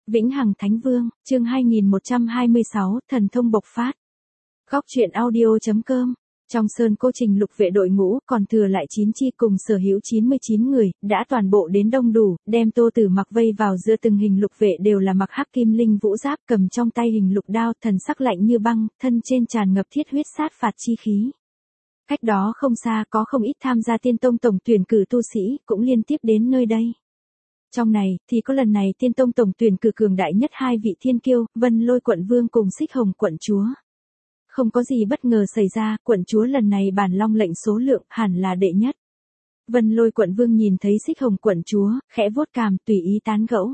Vĩnh Hằng Thánh Vương, chương 2126, thần thông bộc phát. Góc truyện audio.com. Trong sơn cô trình lục vệ đội ngũ còn thừa lại 9 chi cùng sở hữu 99 người, đã toàn bộ đến đông đủ, đem Tô Tử Mặc vây vào giữa từng hình lục vệ đều là mặc hắc kim linh vũ giáp, cầm trong tay hình lục đao, thần sắc lạnh như băng, thân trên tràn ngập thiết huyết sát phạt chi khí. Cách đó không xa có không ít tham gia tiên tông tổng tuyển cử tu sĩ, cũng liên tiếp đến nơi đây. Trong này, thì có lần này tiên tông tổng tuyển cử cường đại nhất hai vị thiên kiêu, Vân Lôi quận vương cùng Xích Hồng quận chúa. Không có gì bất ngờ xảy ra, quận chúa lần này bản long lệnh số lượng hẳn là đệ nhất. Vân Lôi quận vương nhìn thấy Xích Hồng quận chúa, khẽ vuốt cằm tùy ý tán gẫu.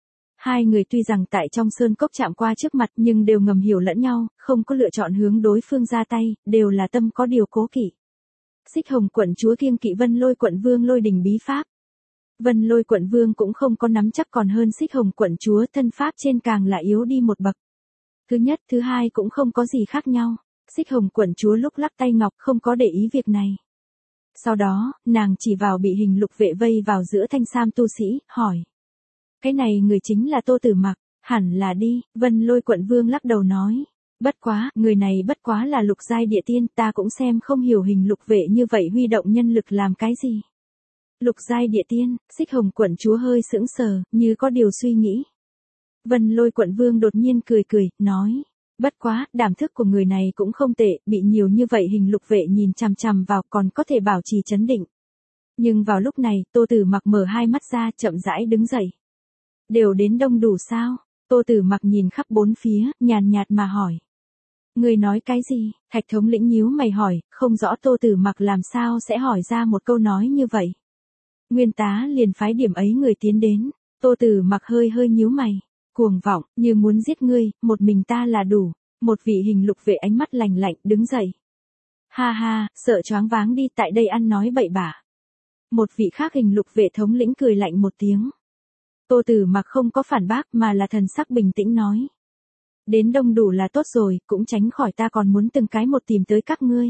Hai người tuy rằng tại trong sơn cốc chạm qua trước mặt nhưng đều ngầm hiểu lẫn nhau, không có lựa chọn hướng đối phương ra tay, đều là tâm có điều cố kỵ. Xích Hồng quận chúa kiêng kỵ Vân Lôi quận vương lôi đình bí pháp. Vân Lôi quận vương cũng không có nắm chắc còn hơn Xích Hồng quận chúa, thân pháp trên càng là yếu đi một bậc. Thứ nhất, thứ hai cũng không có gì khác nhau. Xích Hồng quận chúa lúc lắc tay ngọc không có để ý việc này. Sau đó, nàng chỉ vào bị hình lục vệ vây vào giữa thanh sam tu sĩ, hỏi. Cái này người chính là Tô Tử Mặc, hẳn là đi, Vân Lôi quận vương lắc đầu nói. Bất quá, người này bất quá là lục giai địa tiên, ta cũng xem không hiểu hình lục vệ như vậy huy động nhân lực làm cái gì. Lục giai địa tiên, Xích Hồng quận chúa hơi sững sờ, như có điều suy nghĩ. Vân Lôi quận vương đột nhiên cười cười, nói. Bất quá, đảm thức của người này cũng không tệ, bị nhiều như vậy hình lục vệ nhìn chằm chằm vào còn có thể bảo trì trấn định. Nhưng vào lúc này, Tô Tử Mặc mở hai mắt ra, chậm rãi đứng dậy. Đều đến đông đủ sao? Tô Tử Mặc nhìn khắp bốn phía, nhàn nhạt mà hỏi. Người nói cái gì? Thạch thống lĩnh nhíu mày hỏi, không rõ Tô Tử Mặc làm sao sẽ hỏi ra một câu nói như vậy. Nguyên tá liền phái điểm ấy người tiến đến. Tô Tử Mặc hơi nhíu mày. Cuồng vọng, như muốn giết ngươi, một mình ta là đủ. Một vị hình lục vệ ánh mắt lạnh lạnh, đứng dậy. Ha ha, sợ choáng váng đi, tại đây ăn nói bậy bạ. Một vị khác hình lục vệ thống lĩnh cười lạnh một tiếng. Tô Tử Mặc không có phản bác mà là thần sắc bình tĩnh nói. Đến đông đủ là tốt rồi, cũng tránh khỏi ta còn muốn từng cái một tìm tới các ngươi.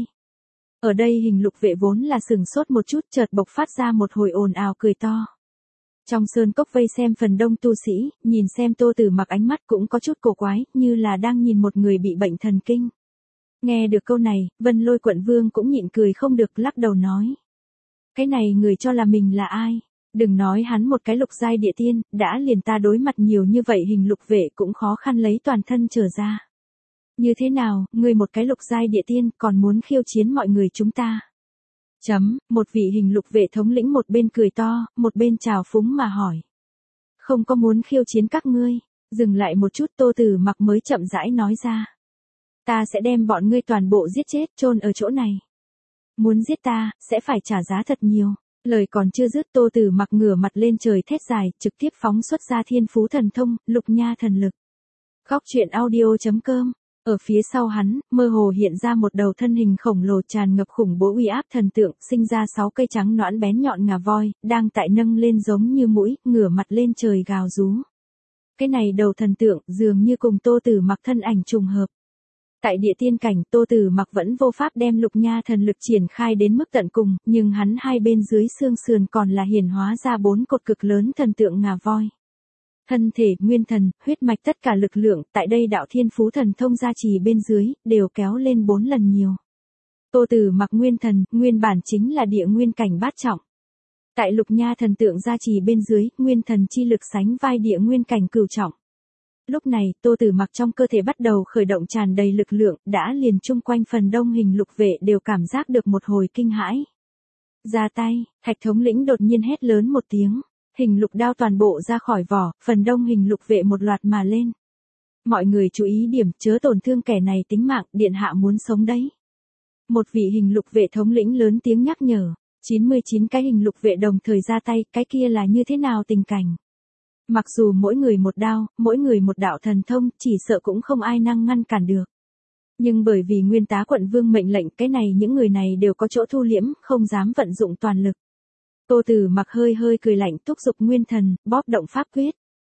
Ở đây hình lục vệ vốn là sừng sốt một chút, chợt bộc phát ra một hồi ồn ào cười to. Trong sơn cốc vây xem phần đông tu sĩ, nhìn xem Tô Tử Mặc ánh mắt cũng có chút cổ quái, như là đang nhìn một người bị bệnh thần kinh. Nghe được câu này, Vân Lôi quận vương cũng nhịn cười không được, lắc đầu nói. Cái này người cho là mình là ai? Đừng nói hắn một cái lục giai địa tiên, đã liền ta đối mặt nhiều như vậy hình lục vệ cũng khó khăn lấy toàn thân trở ra. Như thế nào, ngươi một cái lục giai địa tiên còn muốn khiêu chiến mọi người chúng ta? Một vị hình lục vệ thống lĩnh một bên cười to, một bên trào phúng mà hỏi. Không có muốn khiêu chiến các ngươi, dừng lại một chút Tô Tử Mặc mới chậm rãi nói ra. Ta sẽ đem bọn ngươi toàn bộ giết chết, chôn ở chỗ này. Muốn giết ta, sẽ phải trả giá thật nhiều. Lời còn chưa dứt Tô Tử Mặc ngửa mặt lên trời thét dài, trực tiếp phóng xuất ra thiên phú thần thông, lục nha thần lực. Góc truyện audio.com. Ở phía sau hắn, mơ hồ hiện ra một đầu thân hình khổng lồ tràn ngập khủng bố uy áp thần tượng, sinh ra 6 cây trắng nõn bén nhọn ngà voi, đang tại nâng lên giống như mũi, ngửa mặt lên trời gào rú. Cái này đầu thần tượng dường như cùng Tô Tử Mặc thân ảnh trùng hợp. Tại địa tiên cảnh, Tô Tử Mặc vẫn vô pháp đem lục nha thần lực triển khai đến mức tận cùng, nhưng hắn hai bên dưới xương sườn còn là hiển hóa ra 4 cột cực lớn thần tượng ngà voi. Thân thể, nguyên thần, huyết mạch tất cả lực lượng, tại đây đạo thiên phú thần thông gia trì bên dưới, đều kéo lên 4 lần nhiều. Tô Tử Mặc nguyên thần, nguyên bản chính là địa nguyên cảnh bát trọng. Tại lục nha thần tượng gia trì bên dưới, nguyên thần chi lực sánh vai địa nguyên cảnh cửu trọng. Lúc này, Tô Tử Mặc trong cơ thể bắt đầu khởi động tràn đầy lực lượng, đã liền chung quanh phần đông hình lục vệ đều cảm giác được một hồi kinh hãi. Ra tay, Thạch thống lĩnh đột nhiên hét lớn một tiếng. Hình lục đao toàn bộ ra khỏi vỏ, phần đông hình lục vệ một loạt mà lên. Mọi người chú ý điểm, chớ tổn thương kẻ này tính mạng, điện hạ muốn sống đấy. Một vị hình lục vệ thống lĩnh lớn tiếng nhắc nhở, 99 cái hình lục vệ đồng thời ra tay, cái kia là như thế nào tình cảnh. Mặc dù mỗi người một đao, mỗi người một đạo thần thông, chỉ sợ cũng không ai năng ngăn cản được. Nhưng bởi vì nguyên tá quận vương mệnh lệnh, cái này những người này đều có chỗ thu liễm, không dám vận dụng toàn lực. Tô Tử Mặc hơi cười lạnh, thúc giục nguyên thần, bóp động pháp quyết.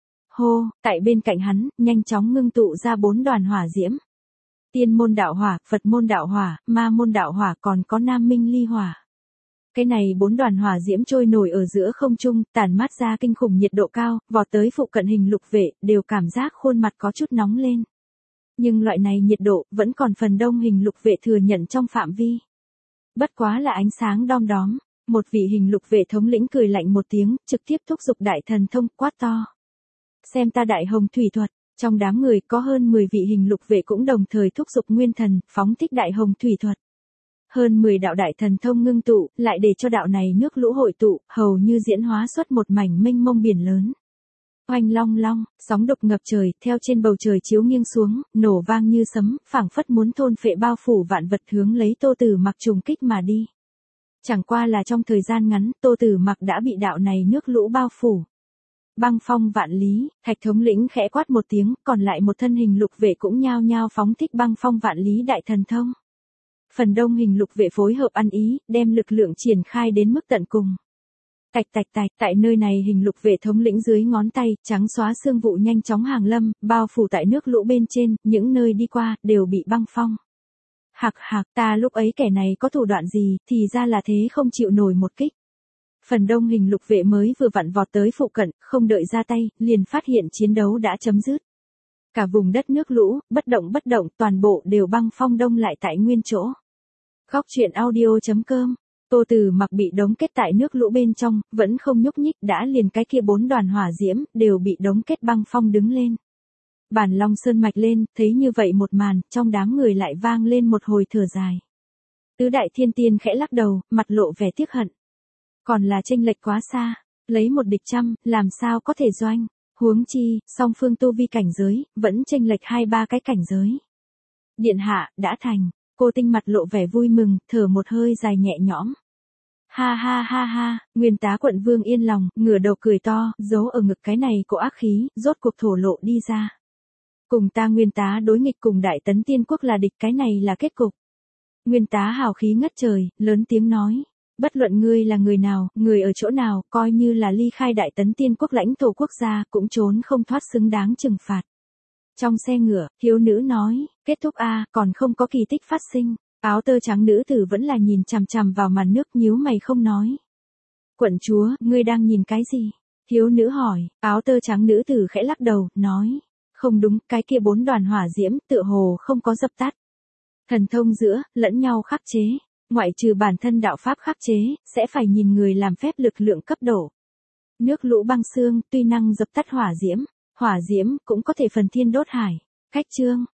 Hô, tại bên cạnh hắn, nhanh chóng ngưng tụ ra 4 đoàn hỏa diễm. Tiên môn đạo hỏa, Phật môn đạo hỏa, ma môn đạo hỏa, còn có Nam Minh ly hỏa. Cái này 4 đoàn hỏa diễm trôi nổi ở giữa không trung, tản mát ra kinh khủng nhiệt độ cao, vọt tới phụ cận hình lục vệ, đều cảm giác khuôn mặt có chút nóng lên. Nhưng loại này nhiệt độ, vẫn còn phần đông hình lục vệ thừa nhận trong phạm vi. Bất quá là ánh sáng đom đóm, một vị hình lục vệ thống lĩnh cười lạnh một tiếng, trực tiếp thúc giục đại thần thông, quát to. Xem ta đại hồng thủy thuật, trong đám người có hơn 10 vị hình lục vệ cũng đồng thời thúc giục nguyên thần, phóng thích đại hồng thủy thuật. Hơn 10 đạo đại thần thông ngưng tụ, lại để cho đạo này nước lũ hội tụ, hầu như diễn hóa xuất một mảnh mênh mông biển lớn. Oanh long long, sóng đục ngập trời, theo trên bầu trời chiếu nghiêng xuống, nổ vang như sấm, phảng phất muốn thôn phệ bao phủ vạn vật hướng lấy Tô Tử Mặc trùng kích mà đi. Chẳng qua là trong thời gian ngắn, Tô Tử Mặc đã bị đạo này nước lũ bao phủ. Băng phong vạn lý, Thạch thống lĩnh khẽ quát một tiếng, còn lại một thân hình lục vệ cũng nhao nhao phóng thích băng phong vạn lý đại thần thông. Phần đông hình lục vệ phối hợp ăn ý, đem lực lượng triển khai đến mức tận cùng. Tạch tạch tạch, tại nơi này hình lục vệ thống lĩnh dưới ngón tay, trắng xóa sương vụ nhanh chóng hàng lâm, bao phủ tại nước lũ bên trên, những nơi đi qua, đều bị băng phong. Hạc hạc, ta lúc ấy kẻ này có thủ đoạn gì, thì ra là thế không chịu nổi một kích. Phần đông hình lục vệ mới vừa vặn vọt tới phụ cận, không đợi ra tay, liền phát hiện chiến đấu đã chấm dứt. Cả vùng đất nước lũ, bất động, toàn bộ đều băng phong đông lại tại nguyên chỗ. Góc truyện audio.com. Tô Tử Mặc bị đóng kết tại nước lũ bên trong, vẫn không nhúc nhích, đã liền cái kia 4 đoàn hỏa diễm, đều bị đóng kết băng phong đứng lên. Bản Long Sơn mạch lên, thấy như vậy một màn, trong đám người lại vang lên một hồi thở dài. Tứ đại thiên tiên khẽ lắc đầu, mặt lộ vẻ tiếc hận. Còn là chênh lệch quá xa, lấy một địch trăm, làm sao có thể doanh, huống chi, song phương tu vi cảnh giới, vẫn chênh lệch 2-3 cái cảnh giới. Điện hạ, đã thành. Cô Tinh mặt lộ vẻ vui mừng, thở một hơi dài nhẹ nhõm. Ha ha ha ha, Nguyên Tá quận vương yên lòng, ngửa đầu cười to, giấu ở ngực cái này của ác khí, rốt cuộc thổ lộ đi ra. Cùng ta Nguyên Tá đối nghịch cùng Đại Tấn Tiên Quốc là địch, cái này là kết cục. Nguyên Tá hào khí ngất trời, lớn tiếng nói. Bất luận ngươi là người nào, người ở chỗ nào, coi như là ly khai Đại Tấn Tiên Quốc lãnh thổ quốc gia, cũng trốn không thoát xứng đáng trừng phạt. Trong xe ngựa, thiếu nữ nói, kết thúc a, còn không có kỳ tích phát sinh. Áo tơ trắng nữ tử vẫn là nhìn chằm chằm vào màn nước, nhíu mày không nói. Quận chúa, ngươi đang nhìn cái gì? Thiếu nữ hỏi. Áo tơ trắng nữ tử khẽ lắc đầu, nói. Không đúng, cái kia 4 đoàn hỏa diễm, tựa hồ không có dập tắt. Thần thông giữa, lẫn nhau khắc chế. Ngoại trừ bản thân đạo pháp khắc chế, sẽ phải nhìn người làm phép lực lượng cấp độ. Nước lũ băng xương, tuy năng dập tắt hỏa diễm cũng có thể phần thiên đốt hải. Khách chương.